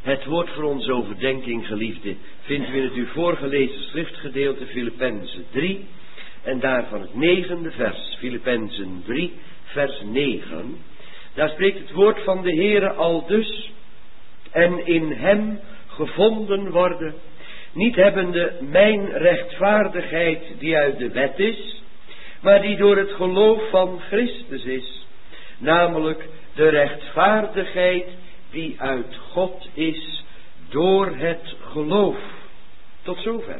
Het woord voor onze overdenking, geliefde, vindt u in het u voorgelezen schriftgedeelte Filippenzen 3 en daarvan het 9e vers, Filippenzen 3, vers 9. Daar spreekt het woord van de Heere aldus: en in hem gevonden worden, niet hebbende mijn rechtvaardigheid die uit de wet is, maar die door het geloof van Christus is, namelijk de rechtvaardigheid die uit God is door het geloof. Tot zover.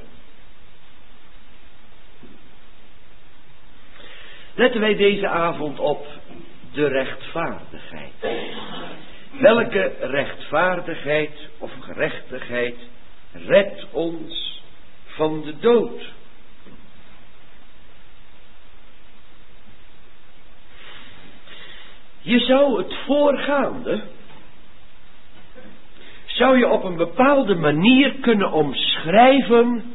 Letten wij deze avond op de rechtvaardigheid. Welke rechtvaardigheid of gerechtigheid redt ons van de dood? Je zou het voorgaande, zou je op een bepaalde manier kunnen omschrijven,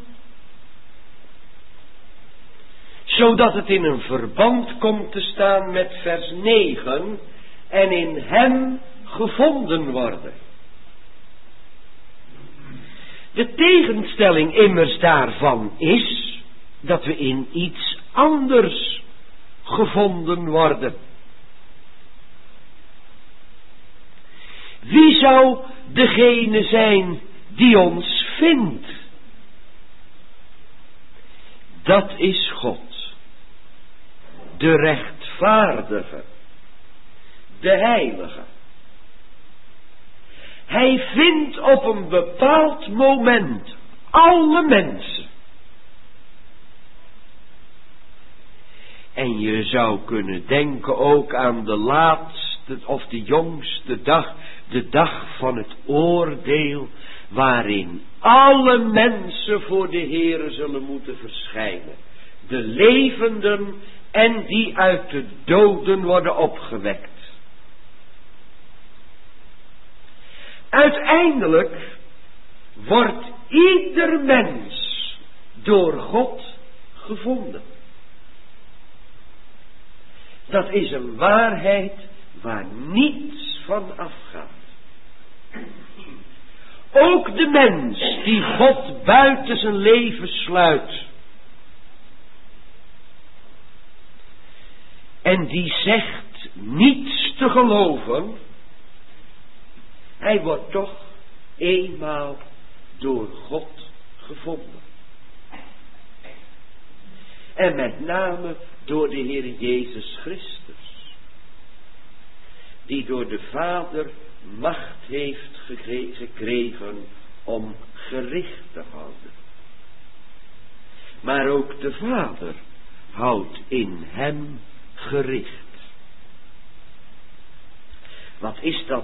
zodat het in een verband komt te staan met vers 9, en in hem gevonden worden. De tegenstelling immers daarvan is dat we in iets anders gevonden worden. Wie zou degene zijn die ons vindt? Dat is God, de rechtvaardige, de heilige. Hij vindt op een bepaald moment alle mensen. En je zou kunnen denken ook aan de laatste of de jongste dag, de dag van het oordeel, waarin alle mensen voor de Heere zullen moeten verschijnen. De levenden en die uit de doden worden opgewekt. Uiteindelijk wordt ieder mens door God gevonden. Dat is een waarheid waar niets van afgaat. Ook de mens die God buiten zijn leven sluit en die zegt niets te geloven, hij wordt toch eenmaal door God gevonden. En met name door de Heer Jezus Christus, die door de Vader macht heeft gekregen om gericht te houden. Maar ook de Vader houdt in hem gericht. Wat is dat?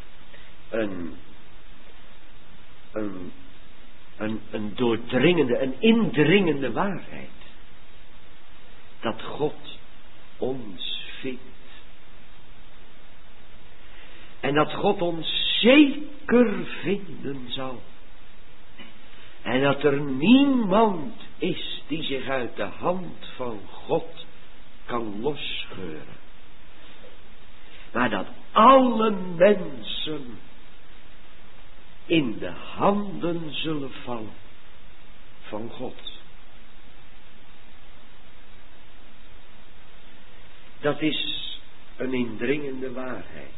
Een doordringende, een indringende waarheid. Dat God ons vindt. En dat God ons zeker vinden zal. En dat er niemand is die zich uit de hand van God kan losscheuren. Maar dat alle mensen in de handen zullen vallen van God. Dat is een indringende waarheid.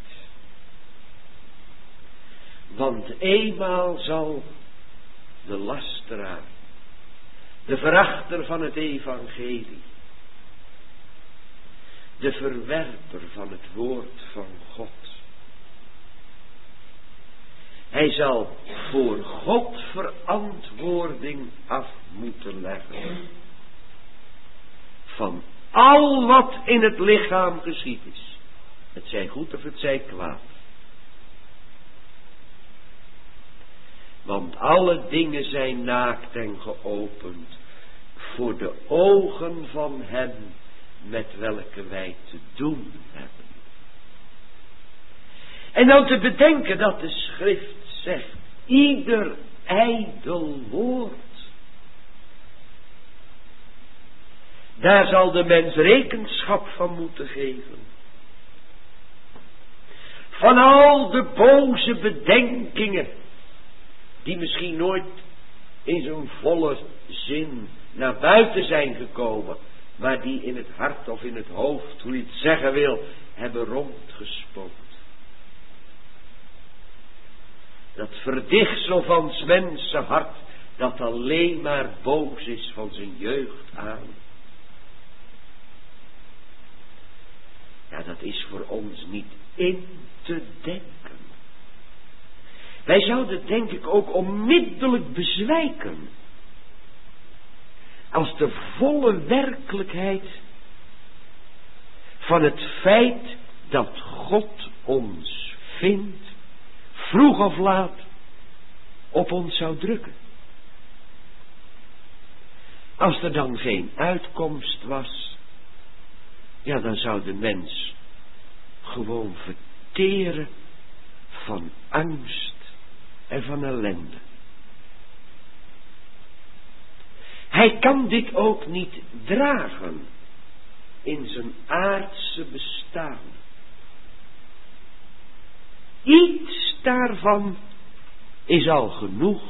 Want eenmaal zal de lasteraar, de verachter van het evangelie, de verwerper van het woord van God, hij zal voor God verantwoording af moeten leggen van al wat in het lichaam geschied is. Het zij goed of het zij kwaad. Want alle dingen zijn naakt en geopend voor de ogen van hem met welke wij te doen hebben. En dan te bedenken dat de schrift zegt, ieder ijdel woord, daar zal de mens rekenschap van moeten geven. Van al de boze bedenkingen die misschien nooit in zijn volle zin naar buiten zijn gekomen, maar die in het hart of in het hoofd, hoe je het zeggen wil, hebben rondgespookt. Dat verdichtsel van 's mensen hart, dat alleen maar boos is van zijn jeugd aan. Ja, dat is voor ons niet in te denken. Wij zouden denk ik ook onmiddellijk bezwijken als de volle werkelijkheid van het feit dat God ons vindt, vroeg of laat, op ons zou drukken. Als er dan geen uitkomst was, ja, dan zou de mens gewoon verteren van angst en van ellende. Hij kan dit ook niet dragen in zijn aardse bestaan. Iets daarvan is al genoeg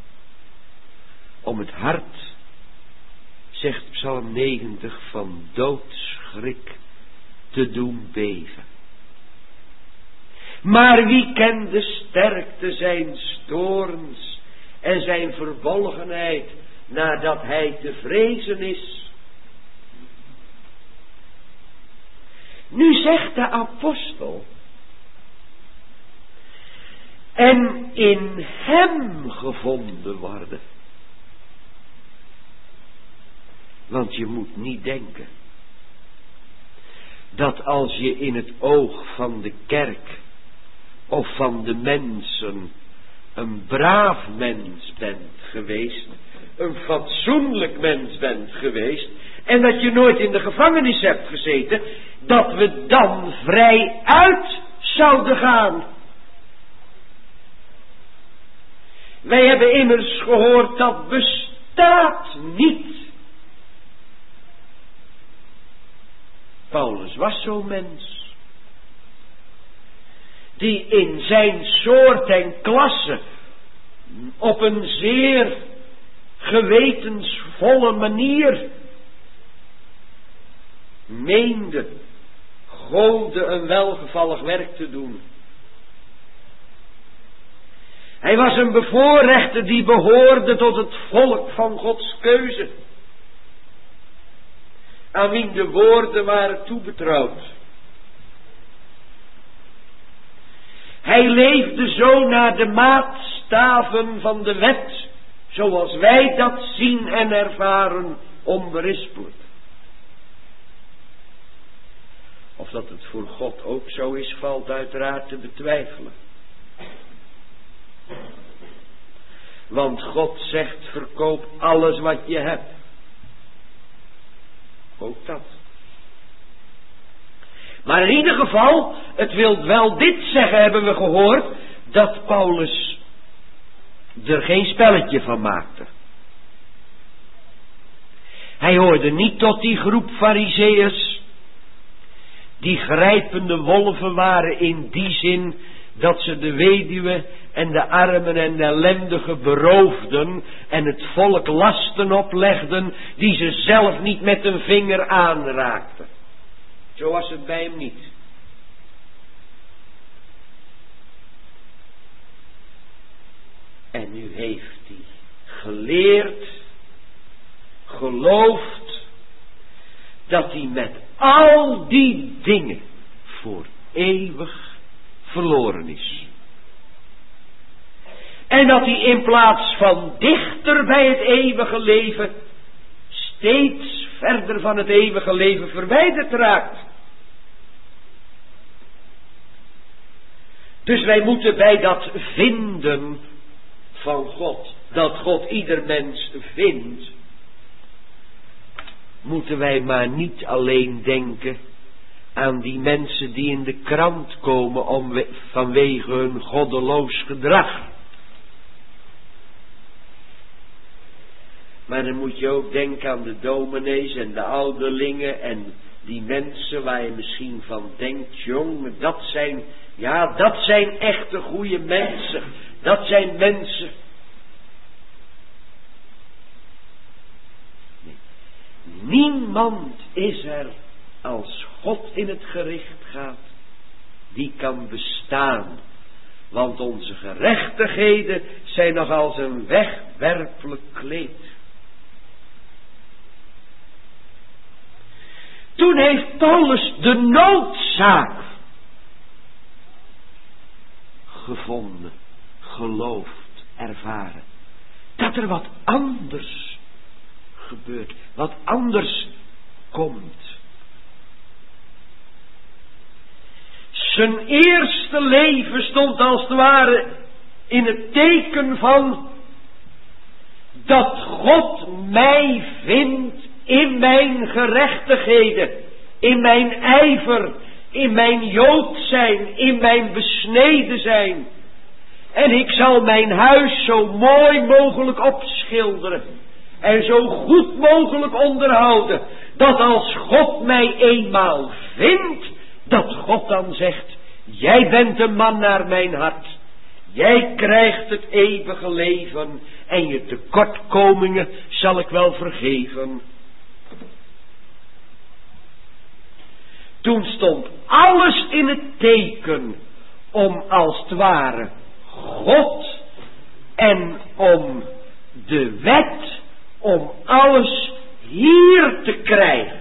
om het hart, zegt Psalm 90, van doodschrik te doen beven. Maar wie kent de sterkte zijn toorns en zijn verbolgenheid nadat hij te vrezen is? Nu zegt de apostel: en in hem gevonden worden. Want je moet niet denken dat als je in het oog van de kerk of van de mensen een braaf mens bent geweest, een fatsoenlijk mens bent geweest, en dat je nooit in de gevangenis hebt gezeten, dat we dan vrij uit zouden gaan. Wij hebben immers gehoord, dat bestaat niet. Paulus was zo'n mens, die in zijn soort en klasse op een zeer gewetensvolle manier meende Gode een welgevallig werk te doen. Hij was een bevoorrechte die behoorde tot het volk van Gods keuze, aan wien de woorden waren toebetrouwd. Hij leefde zo naar de maatstaven van de wet, zoals wij dat zien en ervaren, onberispelijk. Of dat het voor God ook zo is, valt uiteraard te betwijfelen. Want God zegt: verkoop alles wat je hebt. Ook dat. Maar in ieder geval, het wil wel dit zeggen, hebben we gehoord, dat Paulus er geen spelletje van maakte. Hij hoorde niet tot die groep farizeeërs die grijpende wolven waren, in die zin dat ze de weduwe en de armen en de ellendigen beroofden en het volk lasten oplegden die ze zelf niet met een vinger aanraakten. Zo was het bij hem niet. En nu heeft hij geleerd, geloofd, dat hij met al die dingen voor eeuwig verloren is. En dat hij in plaats van dichter bij het eeuwige leven steeds verder van het eeuwige leven verwijderd raakt. Dus wij moeten bij dat vinden van God, dat God ieder mens vindt, moeten wij maar niet alleen denken aan die mensen die in de krant komen vanwege hun goddeloos gedrag. Maar dan moet je ook denken aan de dominees en de ouderlingen en die mensen waar je misschien van denkt: jongen, dat zijn echte goede mensen. Dat zijn mensen Niemand is er als God in het gericht gaat, die kan bestaan. Want onze gerechtigheden zijn nog als een wegwerpelijk kleed. Toen heeft Paulus de noodzaak gevonden, geloofd, ervaren. Dat er wat anders gebeurt, wat anders komt. Zijn eerste leven stond als het ware in het teken van dat God mij vindt in mijn gerechtigheden, in mijn ijver, in mijn Jood zijn, in mijn besneden zijn. En ik zal mijn huis zo mooi mogelijk opschilderen en zo goed mogelijk onderhouden, dat als God mij eenmaal vindt, dat God dan zegt, jij bent een man naar mijn hart. Jij krijgt het eeuwige leven en je tekortkomingen zal ik wel vergeven. Toen stond alles in het teken om als het ware God en om de wet, om alles hier te krijgen.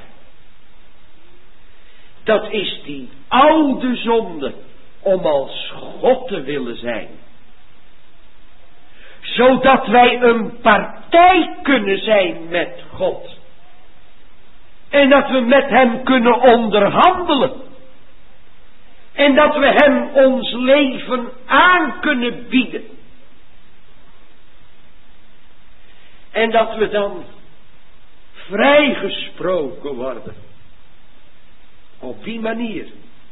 Dat is die oude zonde om als God te willen zijn. Zodat wij een partij kunnen zijn met God. En dat we met hem kunnen onderhandelen. En dat we hem ons leven aan kunnen bieden. En dat we dan vrijgesproken worden. Op die manier.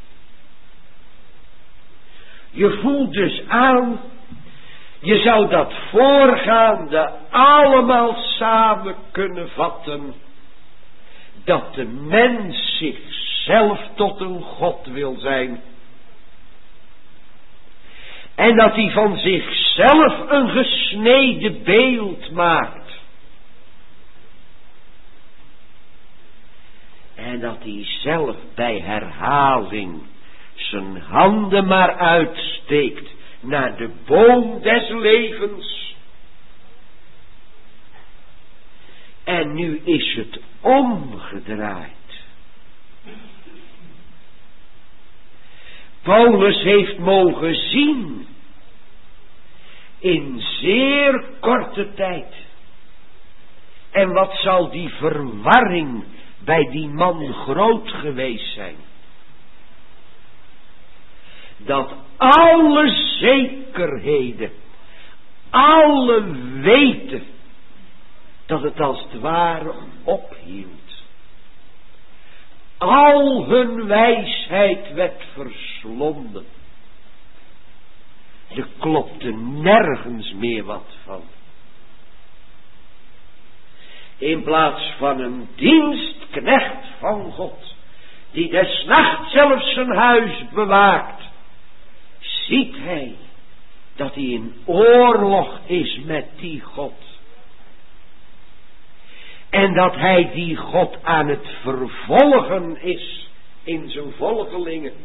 Je voelt dus aan, je zou dat voorgaande allemaal samen kunnen vatten. Dat de mens zichzelf tot een God wil zijn. En dat hij van zichzelf een gesneden beeld maakt. En dat hij zelf bij herhaling zijn handen maar uitsteekt naar de boom des levens. En nu is het omgedraaid. Paulus heeft mogen zien in zeer korte tijd. En wat zal die verwarring bij die man groot geweest zijn. Dat alle zekerheden, alle weten, dat het als het ware ophield. Al hun wijsheid werd verslonden. Er klopte nergens meer wat van. In plaats van een dienstknecht van God, die des nachts zelfs zijn huis bewaakt, ziet hij dat hij in oorlog is met die God. En dat hij die God aan het vervolgen is in zijn volgelingen.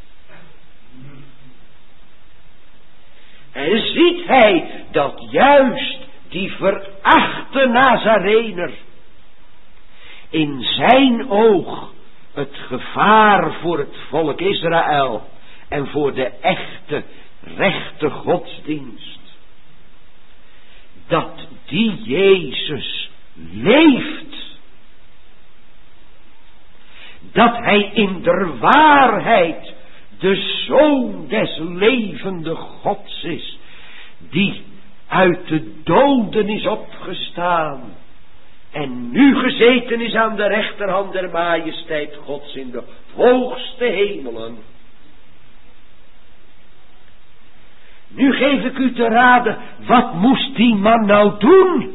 En ziet hij dat juist die verachte Nazarener in zijn oog het gevaar voor het volk Israël en voor de echte, rechte godsdienst, dat die Jezus leeft, dat hij in der waarheid de Zoon des levende Gods is, die uit de doden is opgestaan en nu gezeten is aan de rechterhand der majesteit Gods in de hoogste hemelen. Nu geef ik u te raden, wat moest die man nou doen?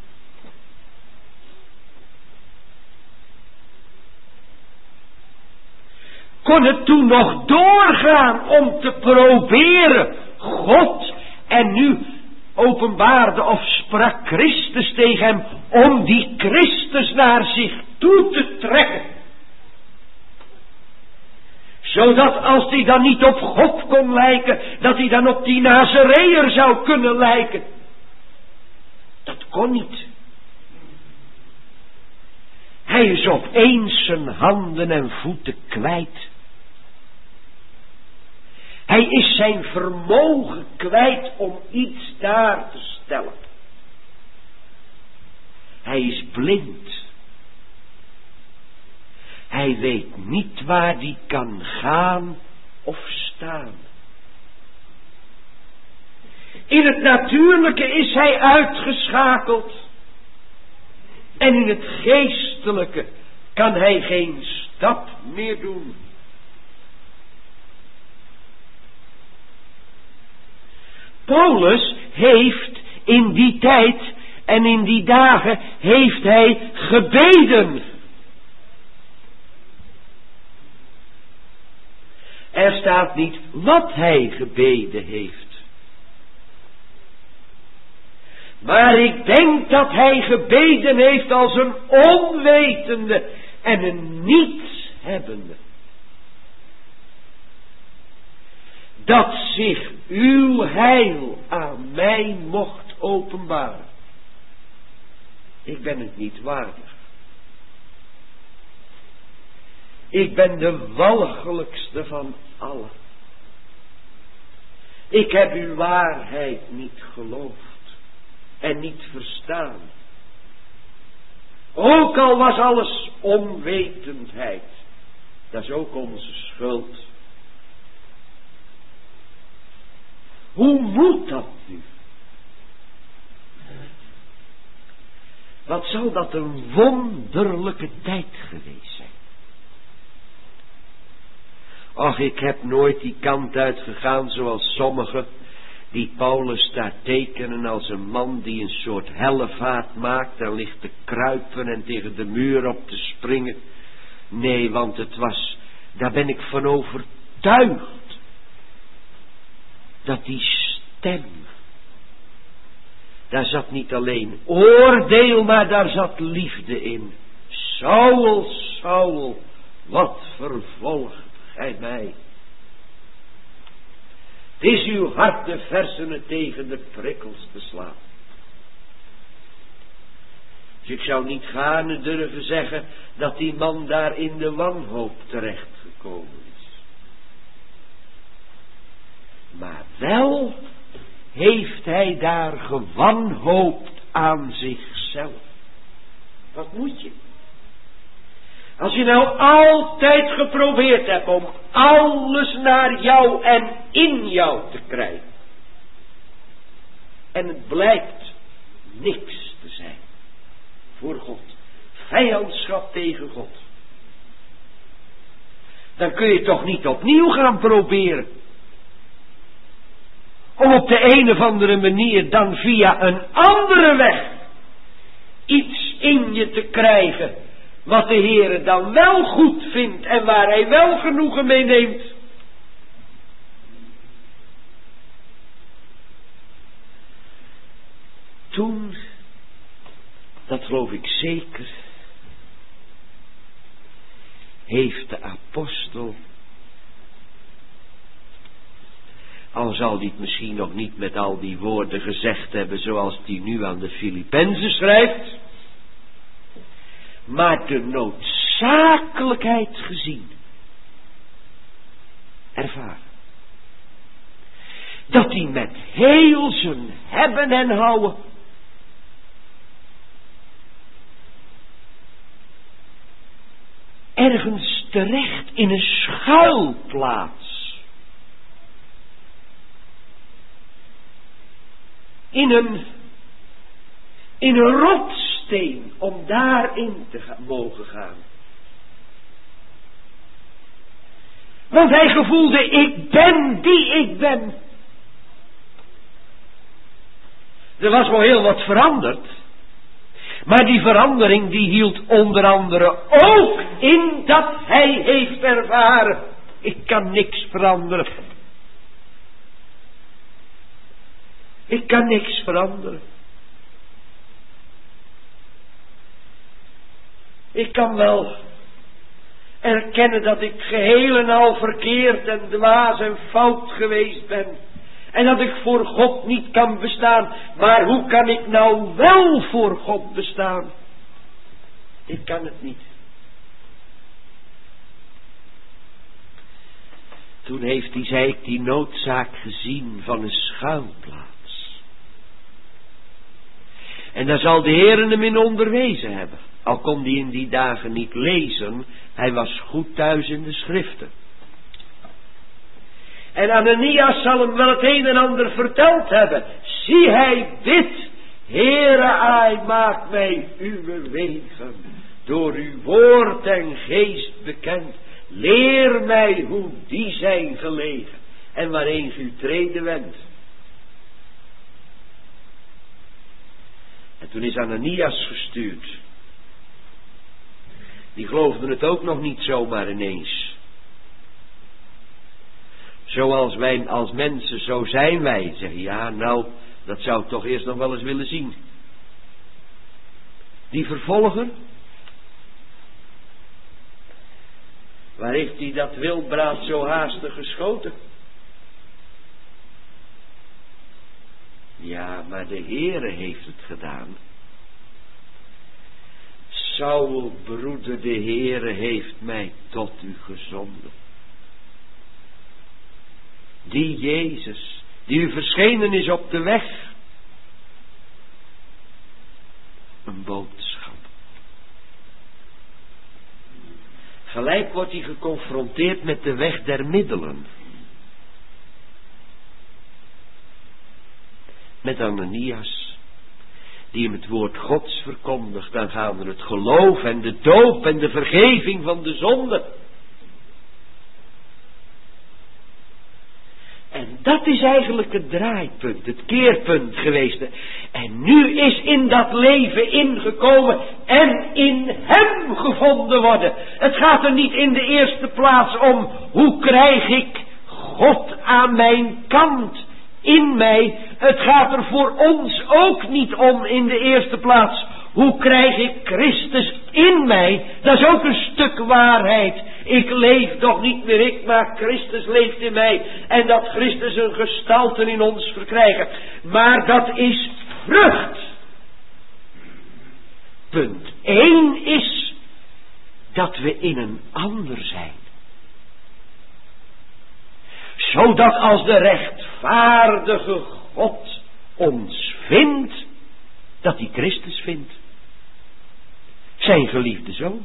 Kon het toen nog doorgaan om te proberen God en nu openbaarde of sprak Christus tegen hem om die Christus naar zich toe te trekken. Zodat als hij dan niet op God kon lijken, dat hij dan op die Nazareër zou kunnen lijken. Dat kon niet. Hij is opeens zijn handen en voeten kwijt. Hij is zijn vermogen kwijt om iets daar te stellen. Hij is blind. Hij weet niet waar hij kan gaan of staan. In het natuurlijke is hij uitgeschakeld. En in het geestelijke kan hij geen stap meer doen. Paulus heeft in die tijd en in die dagen heeft hij gebeden. Er staat niet wat hij gebeden heeft. Maar ik denk dat hij gebeden heeft als een onwetende en een nietshebbende. Dat zich uw heil aan mij mocht openbaren. Ik ben het niet waardig. Ik ben de walgelijkste van allen. Ik heb uw waarheid niet geloofd en niet verstaan. Ook al was alles onwetendheid. Dat is ook onze schuld. Hoe moet dat nu? Wat zal dat een wonderlijke tijd geweest zijn. Ach, ik heb nooit die kant uitgegaan zoals sommigen die Paulus daar tekenen als een man die een soort hellevaart maakt en ligt te kruipen en tegen de muur op te springen. Nee, want het was, daar ben ik van overtuigd, dat die stem, daar zat niet alleen oordeel, maar daar zat liefde in. Saul, Saul, wat vervolgt gij mij? Het is uw hart de versenen tegen de prikkels te slaan. Dus ik zou niet gaarne durven zeggen dat die man daar in de wanhoop terechtgekomen is. Maar wel heeft hij daar gewanhoopt aan zichzelf. Wat moet je? Als je nou altijd geprobeerd hebt om alles naar jou en in jou te krijgen. En het blijkt niks te zijn voor God. Vijandschap tegen God. Dan kun je toch niet opnieuw gaan proberen. Om op de een of andere manier dan via een andere weg iets in je te krijgen. Wat de Heere dan wel goed vindt en waar hij wel genoegen mee neemt. Toen, dat geloof ik zeker, heeft de apostel, al zal hij het misschien nog niet met al die woorden gezegd hebben zoals hij nu aan de Filippenzen schrijft, maar de noodzakelijkheid gezien, ervaren. Dat hij met heel zijn hebben en houden ergens terecht in een schuilplaats, in een rotsteen, om daarin te mogen gaan. Want hij gevoelde, ik ben die ik ben. Er was wel heel wat veranderd. Maar die verandering die hield onder andere ook in dat hij heeft ervaren. Ik kan niks veranderen. Ik kan niks veranderen. Ik kan wel erkennen dat ik geheel en al verkeerd en dwaas en fout geweest ben. En dat ik voor God niet kan bestaan. Maar hoe kan ik nou wel voor God bestaan? Ik kan het niet. Toen heeft Izaïk die noodzaak gezien van een schuilplaats. En daar zal de Heer hem in onderwezen hebben. Al kon hij in die dagen niet lezen, hij was goed thuis in de schriften. En Ananias zal hem wel het een en ander verteld hebben. Zie hij dit, Heere, ai, maak mij uw wegen, door uw woord en geest bekend. Leer mij hoe die zijn gelegen en waarheen u treden wendt. En toen is Ananias gestuurd. Die geloofden het ook nog niet zomaar ineens. Zoals wij als mensen, zo zijn wij. Zeggen, ja, nou, dat zou ik toch eerst nog wel eens willen zien. Die vervolger. Waar heeft hij dat wildbraad zo haastig geschoten? Ja, maar de Heere heeft het gedaan. Saul, broeder, de Heere heeft mij tot u gezonden. Die Jezus, die u verschenen is op de weg. Een boodschap. Gelijk wordt hij geconfronteerd met de weg der middelen. Met Ananias, die hem het woord Gods verkondigt. Dan gaan er het geloof en de doop en de vergeving van de zonde. En dat is eigenlijk het draaipunt, het keerpunt geweest. En nu is in dat leven ingekomen en in hem gevonden worden. Het gaat er niet in de eerste plaats om, hoe krijg ik God aan mijn kant, in mij. Het gaat er voor ons ook niet om in de eerste plaats, hoe krijg ik Christus in mij. Dat is ook een stuk waarheid. Ik leef toch niet meer ik, maar Christus leeft in mij. En dat Christus een gestalte in ons verkrijgen. Maar dat is vrucht. Punt 1 is dat we in een ander zijn. Zodat als de rechtvaardige God ons vindt, dat hij Christus vindt. Zijn geliefde zoon.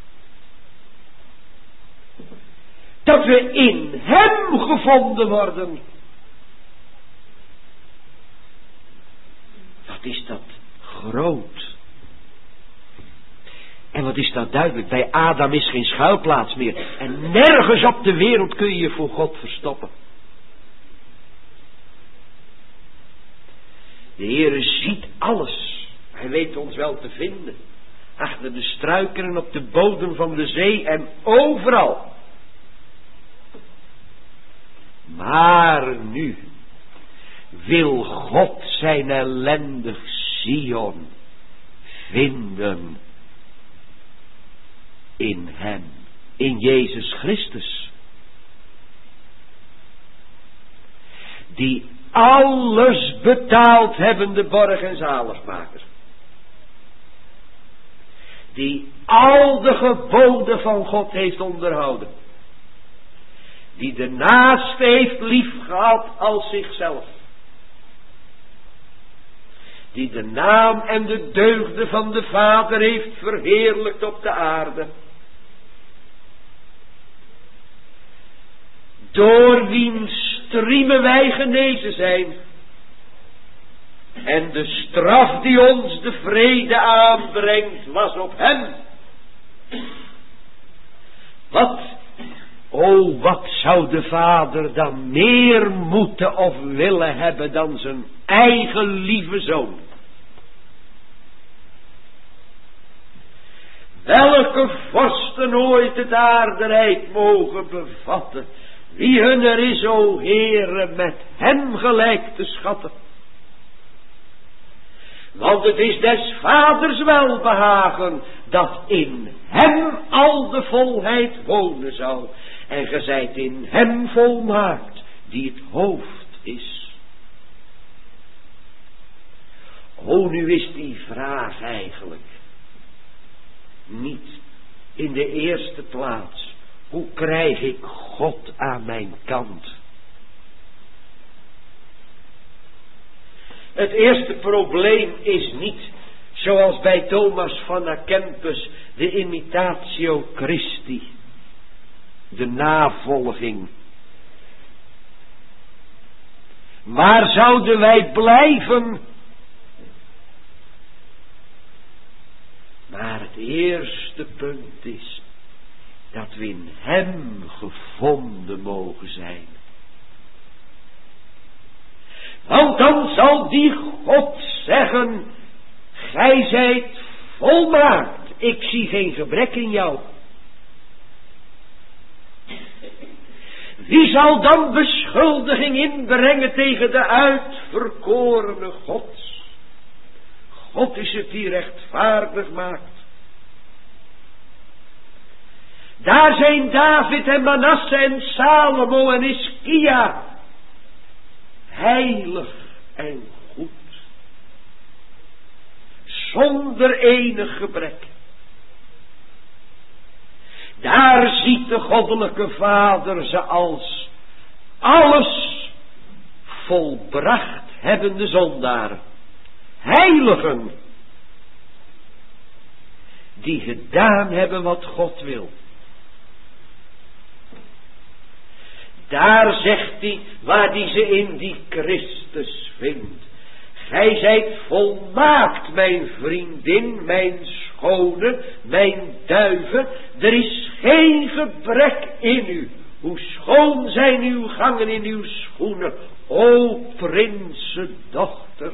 Dat we in hem gevonden worden. Wat is dat groot. En wat is dat duidelijk. Bij Adam is geen schuilplaats meer. En nergens op de wereld kun je je voor God verstoppen. De Heere ziet alles. Hij weet ons wel te vinden. Achter de struiken en op de bodem van de zee en overal. Maar nu wil God zijn ellendig Sion vinden in hem, in Jezus Christus. Die alles betaald hebbende borg en zaligmaker. Die al de geboden van God heeft onderhouden. Die de naaste heeft lief gehad als zichzelf. Die de naam en de deugden van de Vader heeft verheerlijkt op de aarde. Door wiens striemen wij genezen zijn. En de straf die ons de vrede aanbrengt was op hem. Wat zou de Vader dan meer moeten of willen hebben dan zijn eigen lieve zoon? Welke vorsten ooit het aarderijk mogen bevatten, wie hun er is, o Heere, met hem gelijk te schatten. Want het is des vaders welbehagen dat in hem al de volheid wonen zal. En ge zijt in hem volmaakt die het hoofd is. O, nu is die vraag eigenlijk niet in de eerste plaats: hoe krijg ik God aan mijn kant? Het eerste probleem is niet, zoals bij Thomas van A Kempis, de imitatio Christi, de navolging. Waar zouden wij blijven? Maar het eerste punt is dat we in hem gevonden mogen zijn. Want dan zal die God zeggen: gij zijt volmaakt, ik zie geen gebrek in jou. Wie zal dan beschuldiging inbrengen tegen de uitverkorene God? God is het die rechtvaardig maakt. Daar zijn David en Manasse en Salomo en Hiskia heilig en goed, zonder enig gebrek. Daar ziet de goddelijke Vader ze als alles volbracht hebbende zondaren, heiligen, die gedaan hebben wat God wil. Daar zegt hij, waar hij ze in die Christus vindt: gij zijt volmaakt, mijn vriendin, mijn schone, mijn duive. Er is geen gebrek in u. Hoe schoon zijn uw gangen in uw schoenen, o prinsendochter.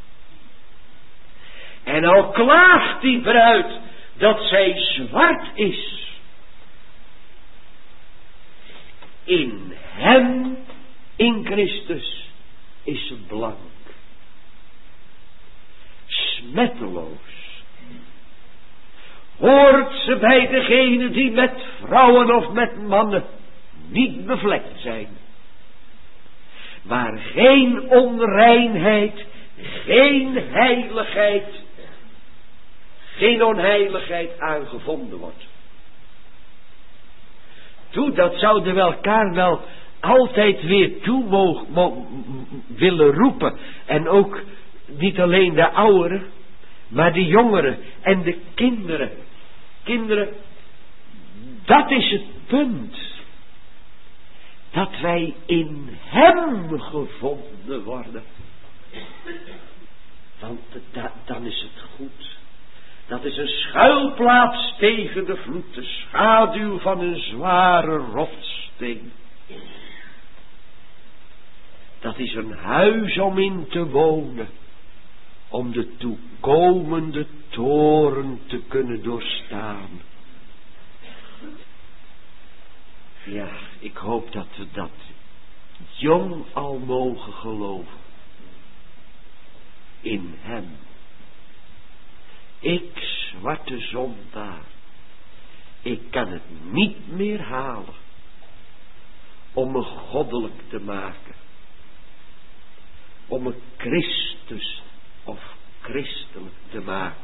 En al klaagt die bruid dat zij zwart is, in hem, in Christus, is ze blank, smetteloos. Hoort ze bij degene die met vrouwen of met mannen niet bevlekt zijn, waar geen onreinheid, geen heiligheid, geen onheiligheid aangevonden wordt. Toe, dat zouden we elkaar wel altijd weer toe willen roepen. En ook niet alleen de ouderen, maar de jongeren en de kinderen. Kinderen, dat is het punt. Dat wij in hem gevonden worden. Want dan is het goed. Dat is een schuilplaats tegen de vloed, de schaduw van een zware rotssteen. Dat is een huis om in te wonen, om de toekomende toren te kunnen doorstaan. Ja, ik hoop dat we dat jong al mogen geloven. In hem. Ik, zwarte zondaar, ik kan het niet meer halen om me goddelijk te maken, om me Christus of christelijk te maken.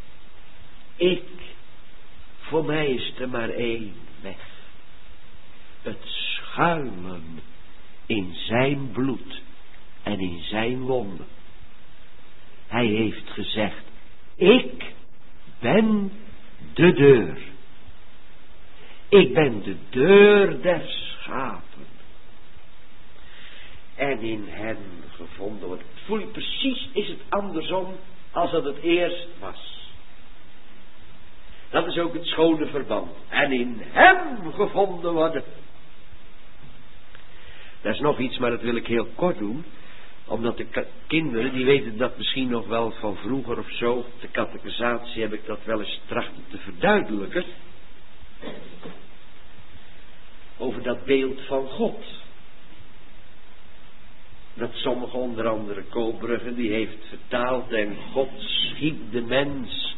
Voor mij is er maar één weg: het schuimen in zijn bloed en in zijn wonden. Hij heeft gezegd: ik ben de deur. Ik ben de deur der schapen. En in hem gevonden wordt. Voel je precies, is het andersom als dat het eerst was. Dat is ook het schone verband. En in hem gevonden worden. Dat is nog iets, maar dat wil ik heel kort doen. Omdat de kinderen, die weten dat misschien nog wel van vroeger of zo. De catechisatie heb ik dat wel eens trachten te verduidelijken. Over dat beeld van God. dat sommige, onder andere Koolbrugge, die heeft vertaald, en God schiep de mens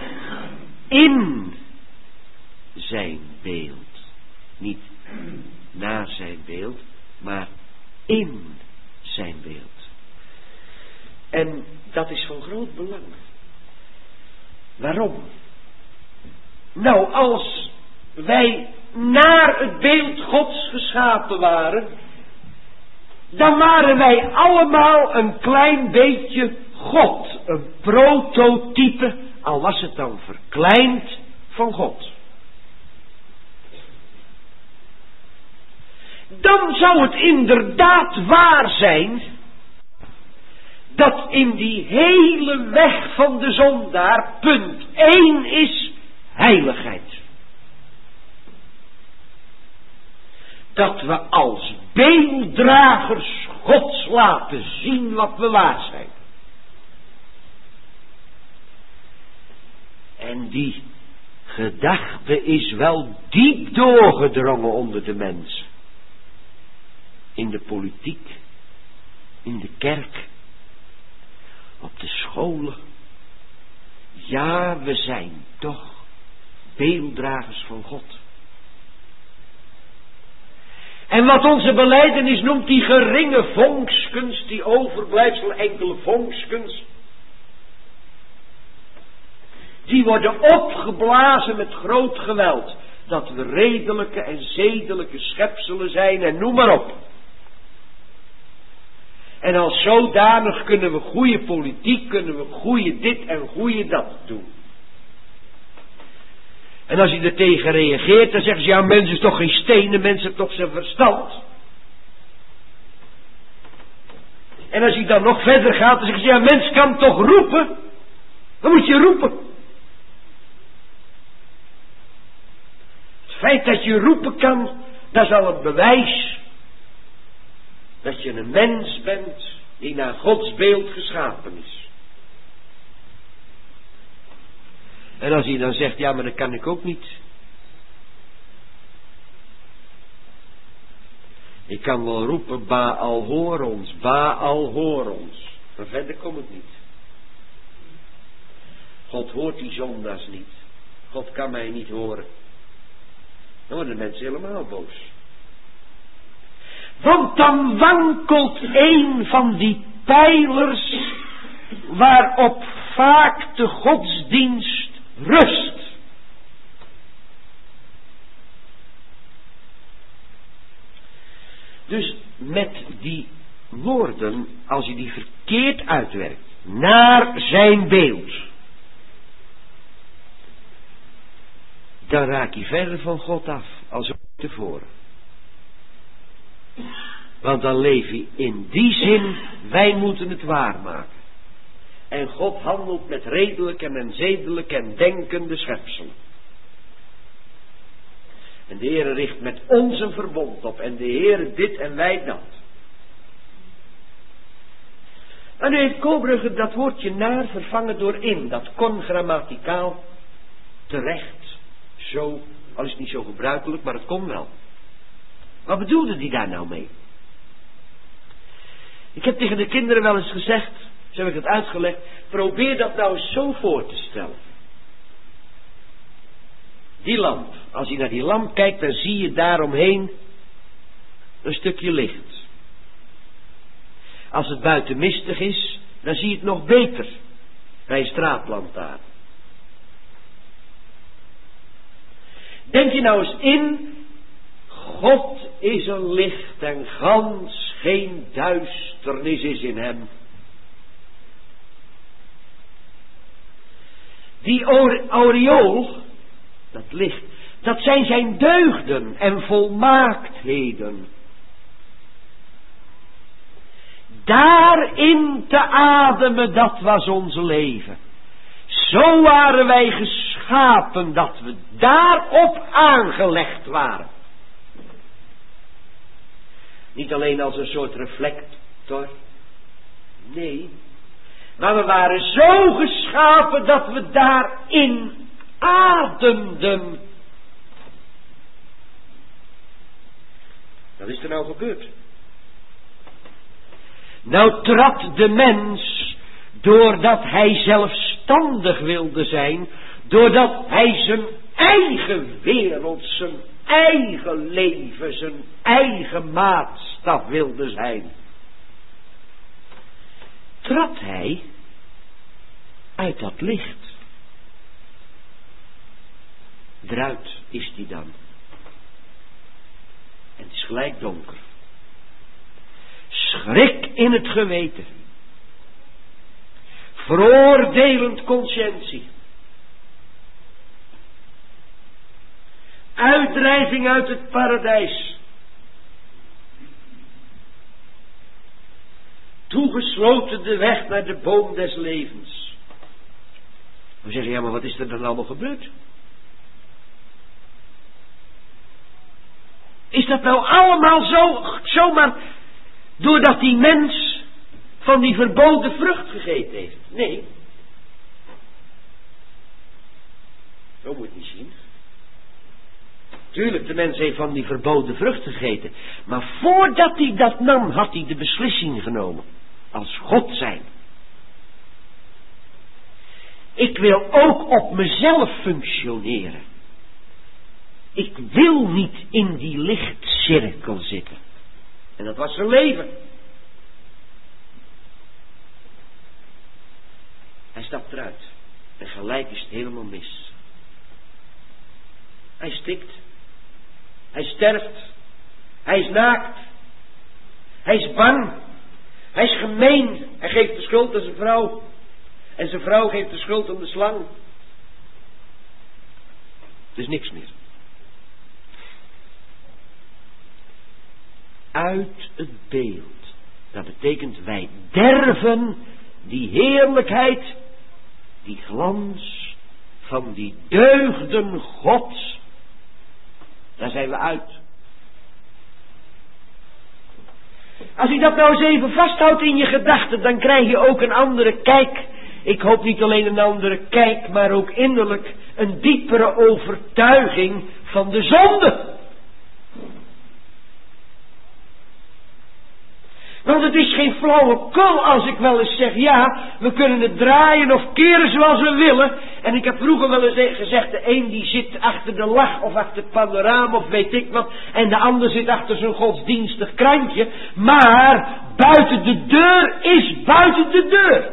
in zijn beeld. Niet naar zijn beeld, maar in zijn beeld. En dat is van groot belang. Waarom? Nou, als wij naar het beeld Gods geschapen waren, dan waren wij allemaal een klein beetje God. Een prototype, al was het dan verkleind, van God. Dan zou het inderdaad waar zijn dat in die hele weg van de zondaar punt 1 is heiligheid. Dat we als beelddragers Gods laten zien wat we waar zijn. En die gedachte is wel diep doorgedrongen onder de mensen. In de politiek, in de kerk, op de scholen. Ja, we zijn toch beelddragers van God. En wat onze belijdenis noemt, die geringe vonkskens, die overblijfsel enkele vonkskens, die worden opgeblazen met groot geweld. Dat we redelijke en zedelijke schepselen zijn en noem maar op. En als zodanig kunnen we goede politiek, kunnen we goede dit en goede dat doen. En als je er tegen reageert, dan zeggen ze, ja, mens is toch geen stenen, mens heeft toch zijn verstand. En als je dan nog verder gaat, dan zeggen ze, ja, mens kan toch roepen. Dan moet je roepen. Het feit dat je roepen kan, dat is al een bewijs dat je een mens bent die naar Gods beeld geschapen is. En als hij dan zegt, ja, maar dat kan ik ook niet. Ik kan wel roepen, Baal hoor ons, Baal hoor ons. Maar verder kom ik niet. God hoort die zondaars niet. God kan mij niet horen. Dan worden de mensen helemaal boos. Want dan wankelt een van die pijlers waarop vaak de godsdienst rust. Dus met die woorden, als je die verkeerd uitwerkt, naar zijn beeld, dan raak je verder van God af als tevoren. Want dan leef je in die zin, wij moeten het waarmaken. En God handelt met redelijke en zedelijke en denkende schepselen. En de Heer richt met ons een verbond op. En de Heer dit en wij dat. En nu heeft Koolbrugge dat woordje naar vervangen door in. Dat kon grammaticaal terecht. Zo, al is het niet zo gebruikelijk, maar het kon wel. Wat bedoelde hij daar nou mee? Ik heb tegen de kinderen wel eens gezegd, zo heb ik het uitgelegd, probeer dat nou eens zo voor te stellen. Die lamp, als je naar die lamp kijkt, dan zie je daaromheen een stukje licht. Als het buiten mistig is, dan zie je het nog beter bij een straatlantaarn. Denk je nou eens in, God is een licht en gans geen duisternis is in hem. Die aureool, dat licht, dat zijn zijn deugden en volmaaktheden. Daarin te ademen, dat was ons leven. Zo waren wij geschapen dat we daarop aangelegd waren. Niet alleen als een soort reflector. Nee. Maar we waren zo geschapen dat we daarin ademden. Wat is er nou gebeurd? Nou trad de mens, doordat hij zelfstandig wilde zijn, doordat hij zijn eigen wereld, zijn eigen leven, zijn eigen maatstaf wilde zijn, trad hij uit dat licht. Eruit is die dan. En het is gelijk donker. Schrik in het geweten. Veroordelend conscientie. Uitdrijving uit het paradijs. Toegesloten de weg naar de boom des levens. We zeggen, ja, maar wat is er dan allemaal gebeurd? Is dat nou allemaal zomaar doordat die mens van die verboden vrucht gegeten heeft? Nee. Zo moet je het niet zien. Tuurlijk, de mens heeft van die verboden vrucht gegeten. Maar voordat hij dat nam, had hij de beslissing genomen. Als God zijn. Ik wil ook op mezelf functioneren. Ik wil niet in die lichtcirkel zitten. En dat was zijn leven. Hij stapt eruit. En gelijk is het helemaal mis. Hij stikt. Hij sterft. Hij is naakt. Hij is bang. Hij is gemeen. Hij geeft de schuld aan zijn vrouw. En zijn vrouw geeft de schuld aan de slang. Er is niks meer. Uit het beeld. Dat betekent wij derven die heerlijkheid, die glans van die deugden Gods. Daar zijn we uit. Als je dat nou eens even vasthoudt in je gedachten, dan krijg je ook een andere kijk. Ik hoop niet alleen een andere kijk, maar ook innerlijk een diepere overtuiging van de zonde. Want het is geen flauwekul als ik wel eens zeg, ja, we kunnen het draaien of keren zoals we willen. En ik heb vroeger wel eens gezegd, de een die zit achter de lach of achter het panorama of weet ik wat. En de ander zit achter zo'n godsdienstig krantje. Maar buiten de deur is buiten de deur.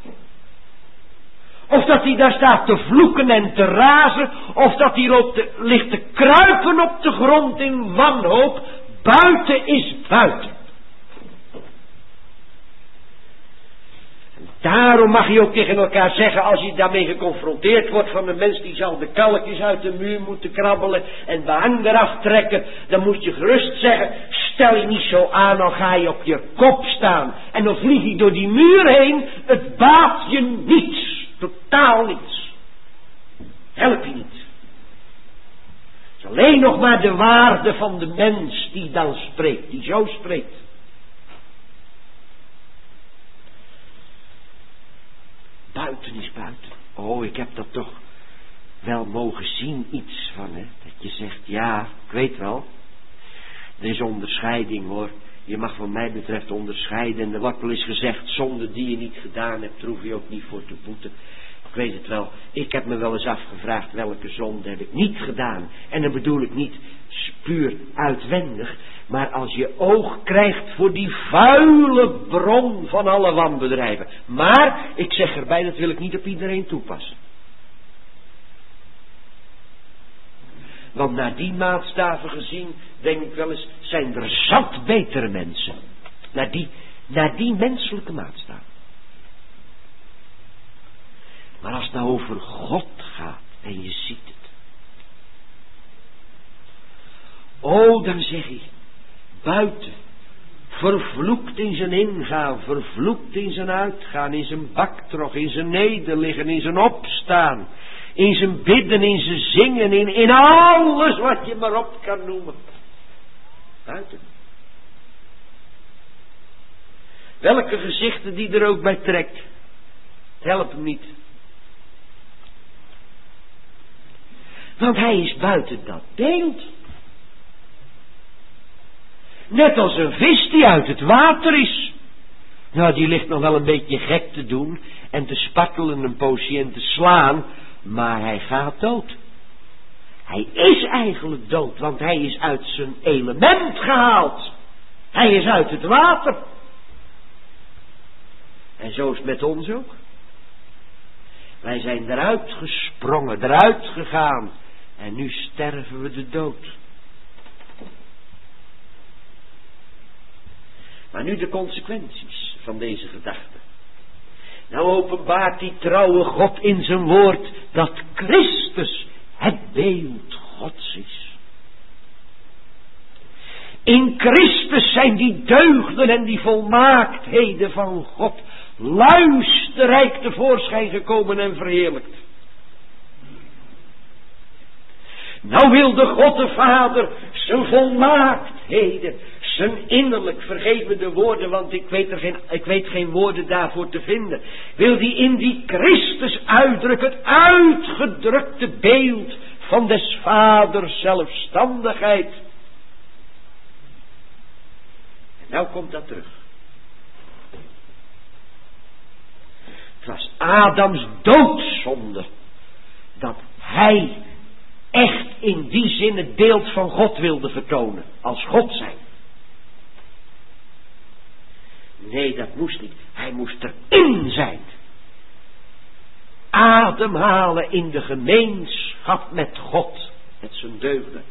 Of dat hij daar staat te vloeken en te razen. Of dat hij ligt te kruipen op de grond in wanhoop. Buiten is buiten. Daarom mag je ook tegen elkaar zeggen, als je daarmee geconfronteerd wordt van een mens die zal de kalkjes uit de muur moeten krabbelen en behang eraf trekken, dan moet je gerust zeggen, stel je niet zo aan, dan ga je op je kop staan en dan vlieg je door die muur heen, het baat je niets, totaal niets. Help je niet. Het is alleen nog maar de waarde van de mens die dan spreekt, die zo spreekt. Buiten is buiten. Oh, ik heb dat toch wel mogen zien, iets van, hè. Dat je zegt, ja, ik weet wel. Er is onderscheiding, hoor. Je mag wat mij betreft onderscheiden. En er wordt wel eens gezegd, zonde die je niet gedaan hebt, daar hoef je ook niet voor te boeten. Ik weet het wel. Ik heb me wel eens afgevraagd, welke zonde heb ik niet gedaan. En dan bedoel ik niet puur uitwendig. Maar als je oog krijgt voor die vuile bron van alle wanbedrijven. Maar, ik zeg erbij, dat wil ik niet op iedereen toepassen. Want naar die maatstaven gezien, denk ik wel eens, zijn er zat betere mensen. Naar die menselijke maatstaven. Maar als het nou over God gaat, en je ziet het. Oh, dan zeg hij, buiten, vervloekt in zijn ingaan, vervloekt in zijn uitgaan, in zijn baktrog, in zijn nederliggen, in zijn opstaan, in zijn bidden, in zijn zingen, in alles wat je maar op kan noemen. Buiten. Welke gezichten die er ook bij trekt, het helpt hem niet. Want hij is buiten dat beeld. Net als een vis die uit het water is. Nou, die ligt nog wel een beetje gek te doen en te spartelen een poosje en te slaan, maar hij gaat dood. Hij is eigenlijk dood, want hij is uit zijn element gehaald. Hij is uit het water. En zo is het met ons ook. Wij zijn eruit gesprongen, eruit gegaan. En nu sterven we de dood. Maar nu de consequenties van deze gedachte. Nou openbaart die trouwe God in zijn woord dat Christus het beeld Gods is. In Christus zijn die deugden en die volmaaktheden van God luisterrijk tevoorschijn gekomen en verheerlijkt. Nou wilde God de Vader zijn volmaaktheden, zijn innerlijk, vergeef me de woorden, want ik weet geen woorden daarvoor te vinden. Wil die in die Christus uitdrukken, het uitgedrukte beeld van des Vaders zelfstandigheid. En nou komt dat terug. Het was Adams doodzonde dat hij echt in die zin het beeld van God wilde vertonen, als God zijn. Nee, dat moest niet. Hij moest erin zijn. Ademhalen in de gemeenschap met God, met zijn deugden.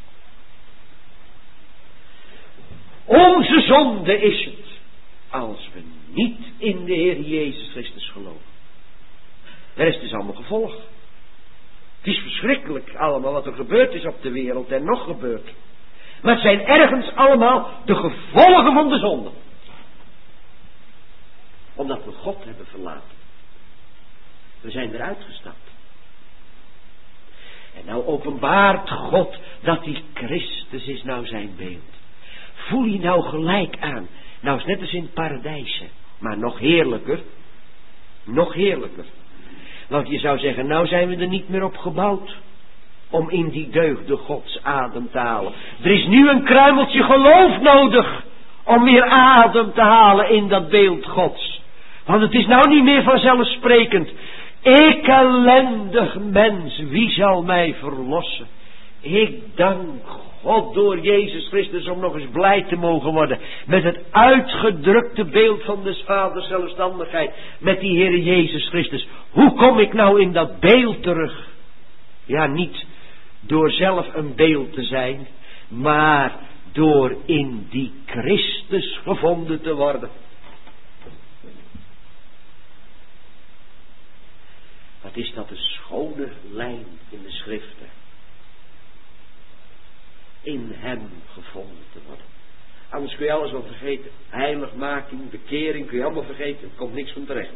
Onze zonde is het, als we niet in de Heer Jezus Christus geloven. De rest is allemaal gevolg. Het is verschrikkelijk allemaal wat er gebeurd is op de wereld en nog gebeurt. Maar het zijn ergens allemaal de gevolgen van de zonde. Omdat we God hebben verlaten. We zijn eruit gestapt. En nou openbaart God dat die Christus is nou zijn beeld. Voel je nou gelijk aan. Nou is net als in het paradijs. Maar nog heerlijker. Nog heerlijker. Want je zou zeggen, nou zijn we er niet meer op gebouwd. Om in die deugden Gods adem te halen. Er is nu een kruimeltje geloof nodig. Om weer adem te halen in dat beeld Gods. Want het is nou niet meer vanzelfsprekend. Ik ellendig mens, wie zal mij verlossen? Ik dank God door Jezus Christus om nog eens blij te mogen worden. Met het uitgedrukte beeld van des Vaders zelfstandigheid. Met die Heere Jezus Christus. Hoe kom ik nou in dat beeld terug? Ja, niet door zelf een beeld te zijn. Maar door in die Christus gevonden te worden. Wat is dat een schone lijn in de schriften. In hem gevonden te worden. Anders kun je alles wel vergeten. Heiligmaking, bekering, kun je allemaal vergeten. Er komt niks van terecht.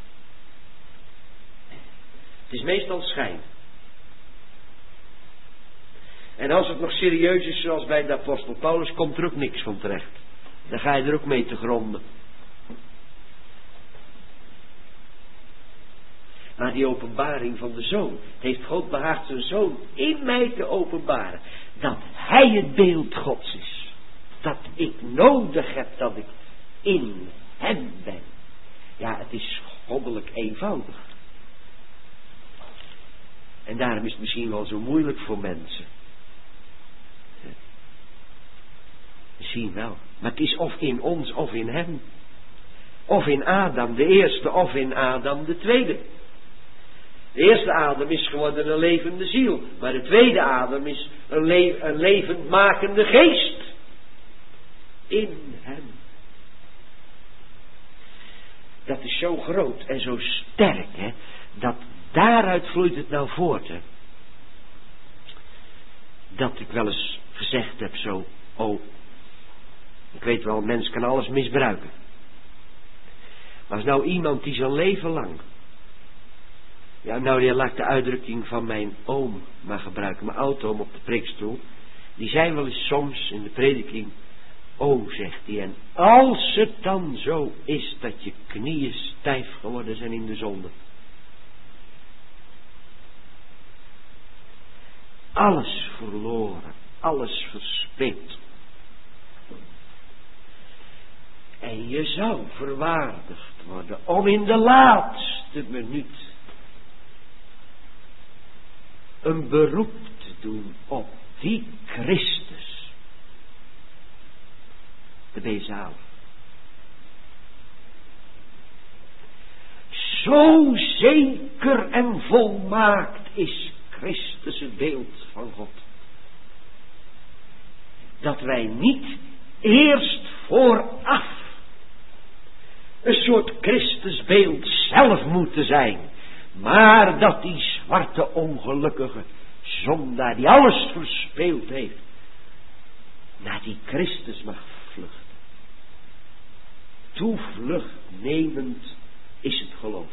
Het is meestal schijn. En als het nog serieus is, zoals bij de apostel Paulus, komt er ook niks van terecht. Dan ga je er ook mee te gronden. Maar die openbaring van de Zoon, het heeft God behaagd zijn Zoon in mij te openbaren. Dat Hij het beeld Gods is. Dat ik nodig heb dat ik in Hem ben. Ja, het is goddelijk eenvoudig. En daarom is het misschien wel zo moeilijk voor mensen. Misschien wel. Maar het is of in ons of in Hem. Of in Adam de eerste of in Adam de tweede. De eerste Adam is geworden een levende ziel. Maar de tweede Adam is een levendmakende geest. In hem. Dat is zo groot en zo sterk. Hè, dat daaruit vloeit het nou voort. Hè. Dat ik wel eens gezegd heb zo. Oh, ik weet wel, een mens kan alles misbruiken. Maar als nou iemand die zijn leven lang. Ja, nou, die laat ik de uitdrukking van mijn oom maar gebruiken. Mijn oud-oom op de preekstoel. Die zei wel eens soms in de prediking. Oh, zegt hij. En als het dan zo is dat je knieën stijf geworden zijn in de zonde. Alles verloren. Alles verspild. En je zou verwaardigd worden om in de laatste minuut een beroep te doen op die Christus. De bezaal. Zo zeker en volmaakt is Christus het beeld van God. Dat wij niet eerst vooraf een soort Christusbeeld zelf moeten zijn. Maar dat die zwarte ongelukkige zondaar die alles verspeeld heeft, naar die Christus mag vluchten. Toevlucht nemend is het geloof.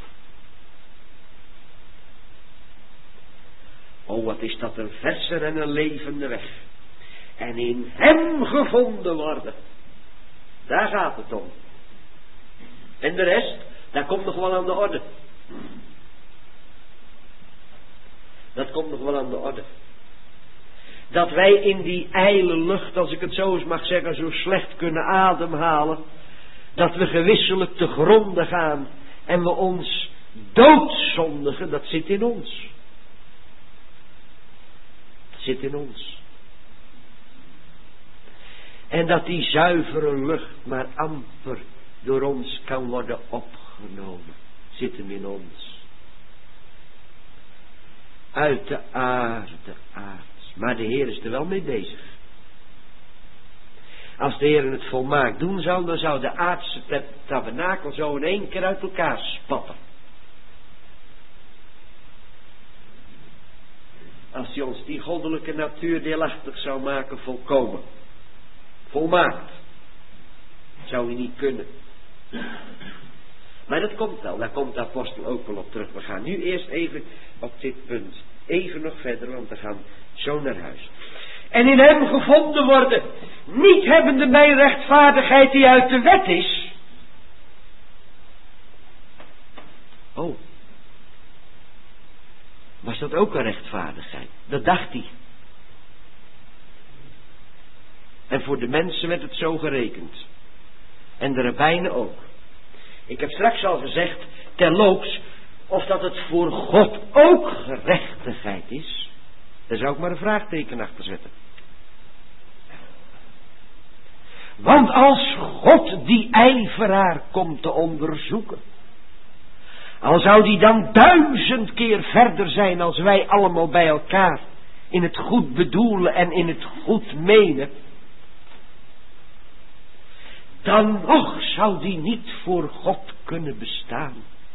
Oh, wat is dat een verse en een levende weg. En in hem gevonden worden. Daar gaat het om. En de rest, daar komt nog wel aan de orde. Dat komt nog wel aan de orde. Dat wij in die ijle lucht, als ik het zo eens mag zeggen, zo slecht kunnen ademhalen. Dat we gewisselijk te gronde gaan. En we ons doodzondigen, dat zit in ons. Dat zit in ons. En dat die zuivere lucht maar amper door ons kan worden opgenomen. Zit hem in ons. Uit de aarde aards. Maar de Heer is er wel mee bezig. Als de Heer het volmaakt doen zou, dan zou de aardse tabernakel zo in één keer uit elkaar spatten. Als hij ons die goddelijke natuur deelachtig zou maken, volkomen. Volmaakt. Zou hij niet kunnen. Maar dat komt wel, daar komt de apostel ook wel op terug. We gaan nu eerst even op dit punt even nog verder, want we gaan zo naar huis. En in hem gevonden worden, niet hebbende mijn rechtvaardigheid die uit de wet is. Oh. Was dat ook een rechtvaardigheid? Dat dacht hij. En voor de mensen werd het zo gerekend. En de rabbijnen ook. Ik heb straks al gezegd, terloops, of dat het voor God ook gerechtigheid is. Daar zou ik maar een vraagteken achter zetten. Want als God die ijveraar komt te onderzoeken, al zou die dan 1000 keer verder zijn als wij allemaal bij elkaar in het goed bedoelen en in het goed menen, dan nog zou die niet voor God kunnen bestaan.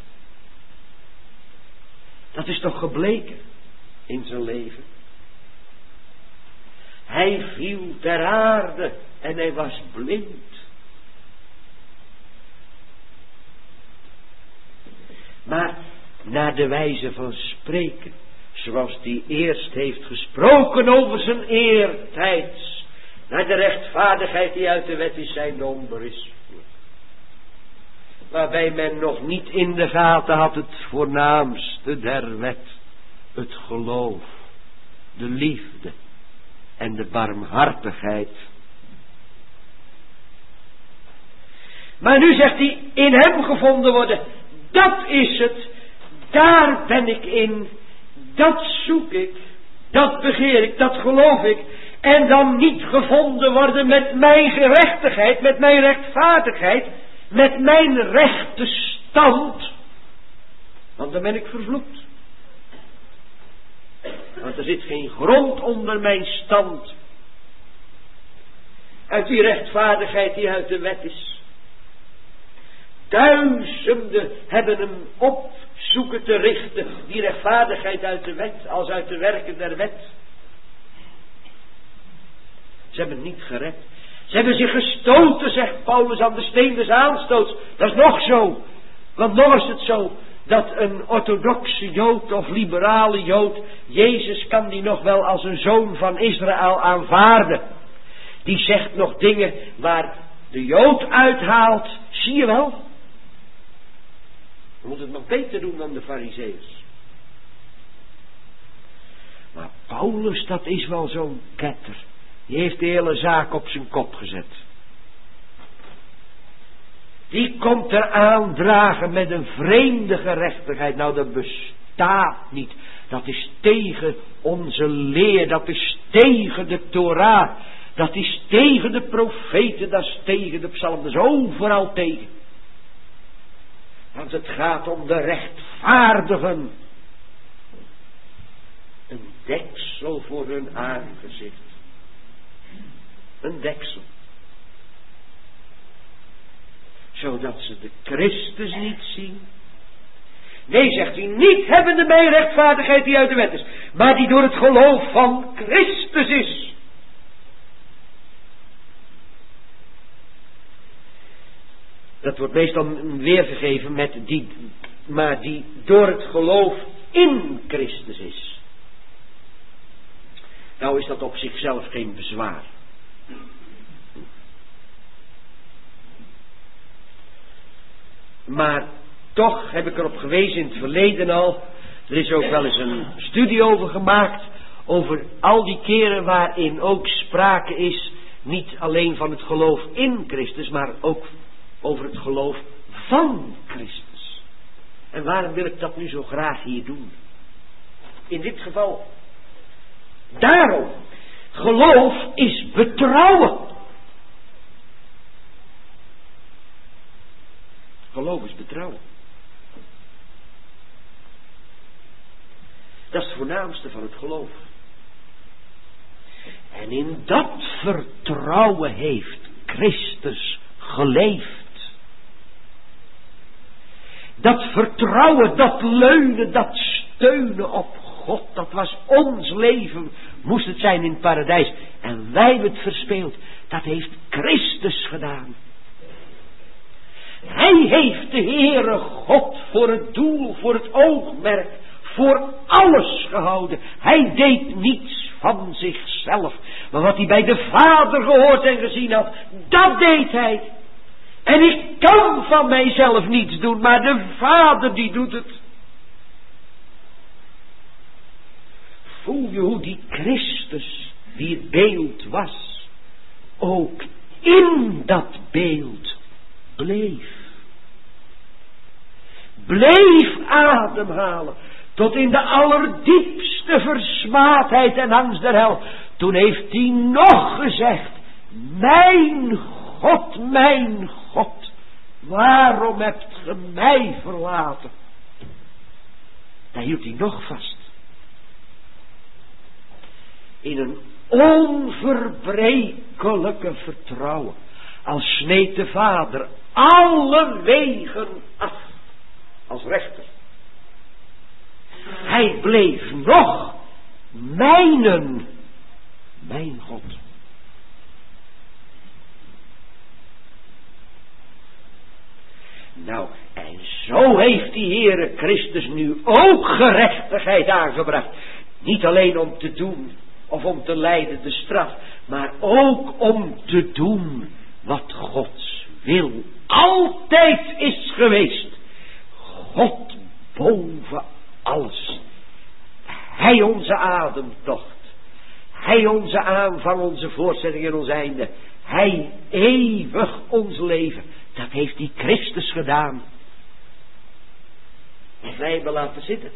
Dat is toch gebleken in zijn leven. Hij viel ter aarde en hij was blind. Maar naar de wijze van spreken, zoals die eerst heeft gesproken over zijn eertijds, naar de rechtvaardigheid die uit de wet is, zijn onberispt. Waarbij men nog niet in de gaten had het voornaamste der wet, het geloof, de liefde en de barmhartigheid. Maar nu zegt hij, in hem gevonden worden, dat is het, daar ben ik in, dat zoek ik, dat begeer ik, dat geloof ik. En dan niet gevonden worden met mijn gerechtigheid, met mijn rechtvaardigheid, met mijn rechte stand. Want dan ben ik vervloekt. Want er zit geen grond onder mijn stand. Uit die rechtvaardigheid die uit de wet is. Duizenden hebben hem op zoeken te richten. Die rechtvaardigheid uit de wet, als uit de werken der wet. Ze hebben het niet gered. Ze hebben zich gestoten, zegt Paulus, aan de steen des aanstoots. Dat is nog zo. Want nog is het zo dat een orthodoxe Jood of liberale Jood, Jezus kan die nog wel als een zoon van Israël aanvaarden. Die zegt nog dingen waar de Jood uithaalt. Zie je wel? We moeten het nog beter doen dan de Farizeeërs. Maar Paulus, dat is wel zo'n ketter. Die heeft de hele zaak op zijn kop gezet. Die komt er aandragen met een vreemde gerechtigheid. Nou, dat bestaat niet. Dat is tegen onze leer. Dat is tegen de Torah. Dat is tegen de profeten. Dat is tegen de psalmen. Dat is overal tegen. Want het gaat om de rechtvaardigen. Een deksel voor hun aangezicht. Een deksel. Zodat ze de Christus niet zien. Nee, zegt hij, niet hebbende bij rechtvaardigheid die uit de wet is. Maar die door het geloof van Christus is. Dat wordt meestal weergegeven met die, maar die door het geloof in Christus is. Nou is dat op zichzelf geen bezwaar. Maar toch heb ik erop gewezen in het verleden al. Er is ook wel eens een studie over gemaakt. Over al die keren waarin ook sprake is. Niet alleen van het geloof in Christus. Maar ook over het geloof van Christus. En waarom wil ik dat nu zo graag hier doen? In dit geval. Daarom. Geloof is betrouwen. Geloof is betrouwen. Dat is het voornaamste van het geloof. En in dat vertrouwen heeft Christus geleefd. Dat vertrouwen, dat leunen, dat steunen op God, dat was ons leven, moest het zijn in het paradijs. En wij hebben het verspeeld. Dat heeft Christus gedaan. Hij heeft de Heere God voor het doel, voor het oogmerk, voor alles gehouden. Hij deed niets van zichzelf. Maar wat hij bij de Vader gehoord en gezien had, dat deed hij. En ik kan van mijzelf niets doen, maar de Vader die doet het. Voel je hoe die Christus, die het beeld was, ook in dat beeld bleef. Bleef ademhalen. Tot in de allerdiepste versmaadheid en angst der hel. Toen heeft hij nog gezegd. Mijn God, waarom hebt ge mij verlaten? Daar hield hij nog vast. In een onverbrekelijke vertrouwen. Als sneed de Vader alle wegen af. Als rechter. Hij bleef nog mijn God. Nou, en zo heeft die Heere Christus nu ook gerechtigheid aangebracht. Niet alleen om te doen of om te lijden de straf, maar ook om te doen wat Gods wil altijd is geweest. God boven alles. Hij onze ademtocht. Hij onze aanvang, onze voortzetting en ons einde. Hij eeuwig ons leven. Dat heeft die Christus gedaan. En wij hebben laten zitten.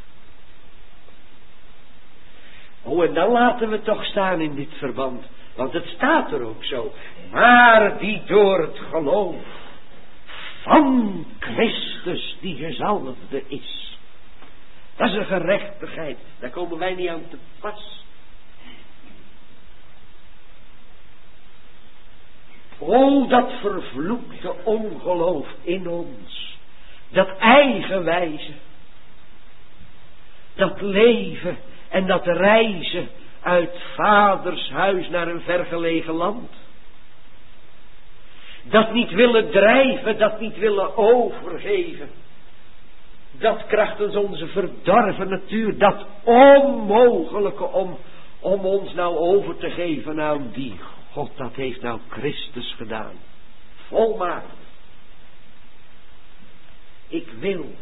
Oh, en dan laten we toch staan in dit verband. Want het staat er ook zo. Maar die door het geloof van Christus die gezalfde is. Dat is een gerechtigheid. Daar komen wij niet aan te pas. O, dat vervloekte ongeloof in ons. Dat eigenwijze. Dat leven en dat reizen uit vaders huis naar een vergelegen land. Dat niet willen drijven, dat niet willen overgeven. Dat krachtens onze verdorven natuur, dat onmogelijke om ons nou over te geven aan die God, dat heeft nou Christus gedaan. Volmaakt. Ik wil.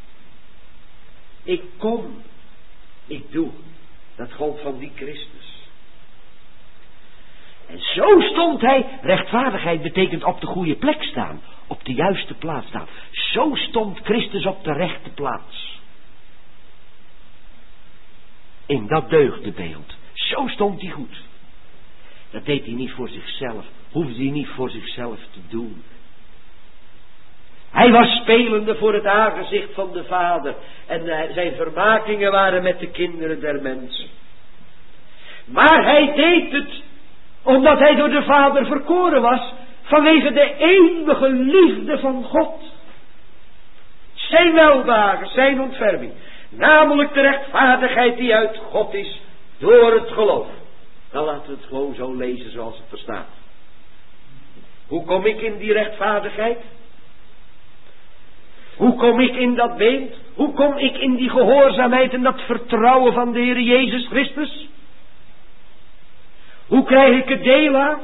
Ik kom. Ik doe. Dat gold van die Christus. En zo stond hij, rechtvaardigheid betekent op de goede plek staan, op de juiste plaats staan. Zo stond Christus op de rechte plaats. In dat deugdenbeeld. Zo stond hij goed. Dat deed hij niet voor zichzelf, hoefde hij niet voor zichzelf te doen. Hij was spelende voor het aangezicht van de Vader. En zijn vermakingen waren met de kinderen der mensen. Maar hij deed het omdat hij door de Vader verkoren was. Vanwege de eeuwige liefde van God. Zijn welbehagen, zijn ontferming. Namelijk de rechtvaardigheid die uit God is door het geloof. Dan laten we het gewoon zo lezen zoals het er staat. Hoe kom ik in die rechtvaardigheid? Hoe kom ik in dat beeld? Hoe kom ik in die gehoorzaamheid en dat vertrouwen van de Heer Jezus Christus? Hoe krijg ik het deel aan?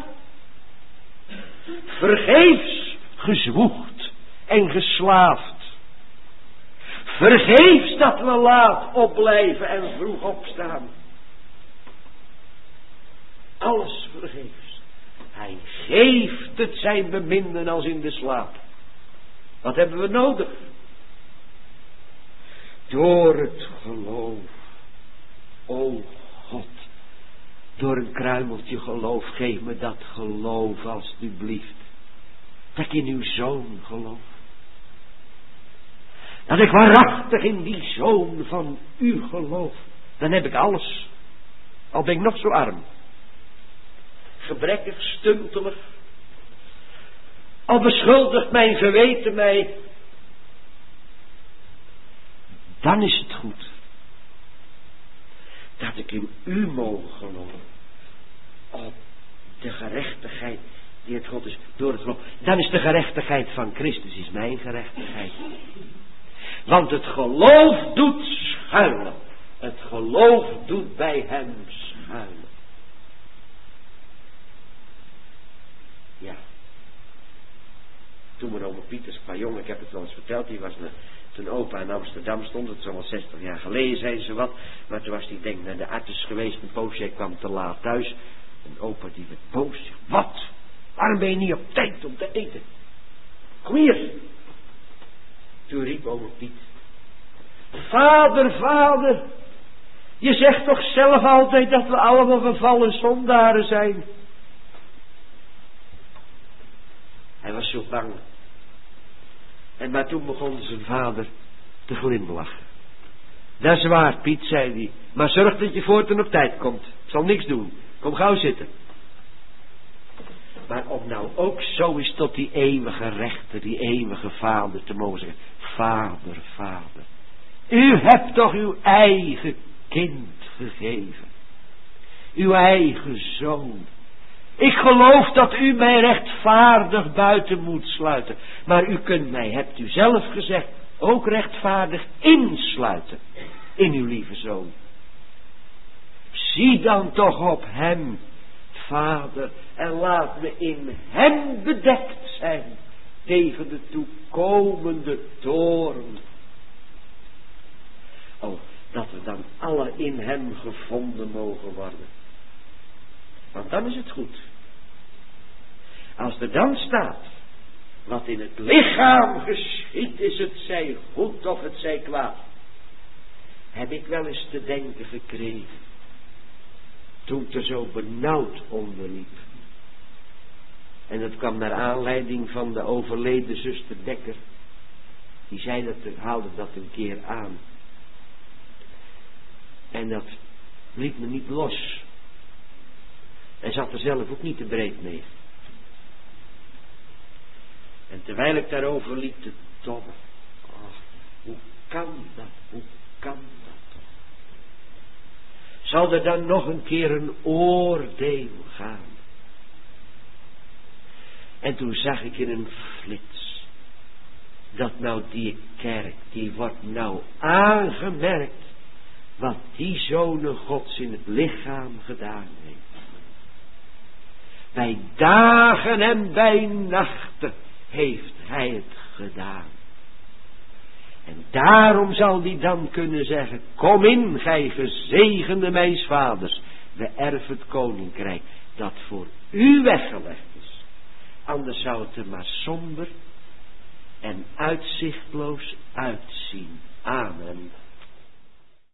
Vergeefs gezwoegd en geslaafd. Vergeefs dat we laat opblijven en vroeg opstaan. Alles vergeefs. Hij geeft het zijn beminden als in de slaap. Wat hebben we nodig? Door het geloof. O God. Door een kruimeltje geloof. Geef me dat geloof alstublieft. Dat ik in uw Zoon geloof. Dat ik waarachtig in die Zoon van u geloof. Dan heb ik alles. Al ben ik nog zo arm. Gebrekkig, stuntelig. Al beschuldigt mijn geweten mij. Dan is het goed. Dat ik in u mogen geloven. Op de gerechtigheid die het God is door het geloof. Dan is de gerechtigheid van Christus is mijn gerechtigheid. Want het geloof doet schuilen. Het geloof doet bij hem schuilen. Ja. Toen mijn oma Pieters, qua jongen, ik heb het wel eens verteld, die was toen opa in Amsterdam stond, het is al 60 jaar geleden, zei ze wat, maar toen was hij denk naar de arts geweest, een poosje, hij kwam te laat thuis, en opa die werd boos, zegt, wat? Waarom ben je niet op tijd om te eten? Kom hier. Toen riep oma Piet, vader, je zegt toch zelf altijd dat we allemaal gevallen zondaren zijn. Hij was zo bang. En maar toen begon zijn vader te glimlachen. Dat is waar, Piet, zei hij. Maar zorg dat je voortaan op tijd komt. Ik zal niks doen. Kom gauw zitten. Maar om nou ook zo is tot die eeuwige rechter, die eeuwige vader te mogen zeggen. Vader. U hebt toch uw eigen kind gegeven. Uw eigen zoon. Ik geloof dat u mij rechtvaardig buiten moet sluiten. Maar u kunt mij, hebt u zelf gezegd, ook rechtvaardig insluiten. In uw lieve zoon. Zie dan toch op hem, Vader. En laat me in hem bedekt zijn. Tegen de toekomende toorn. Oh, dat we dan alle in hem gevonden mogen worden. Want dan is het goed. Als er dan staat, wat in het lichaam geschiet is, het zij goed of het zij kwaad. Heb ik wel eens te denken gekregen. Toen ik er zo benauwd onder liep. En dat kwam naar aanleiding van de overleden zuster Dekker. Die zei dat, haalde dat een keer aan. En dat liet me niet los. En zat er zelf ook niet te breed mee. En terwijl ik daarover liep te tobben. Ach, hoe kan dat toch? Zal er dan nog een keer een oordeel gaan? En toen zag ik in een flits. Dat nou die kerk, die wordt nou aangemerkt. Wat die zonen Gods in het lichaam gedaan heeft. Bij dagen en bij nachten heeft hij het gedaan. En daarom zal hij dan kunnen zeggen, kom in, gij gezegende mijns vaders, we erven het koninkrijk. dat voor u weggelegd is. Anders zou het er maar somber en uitzichtloos uitzien.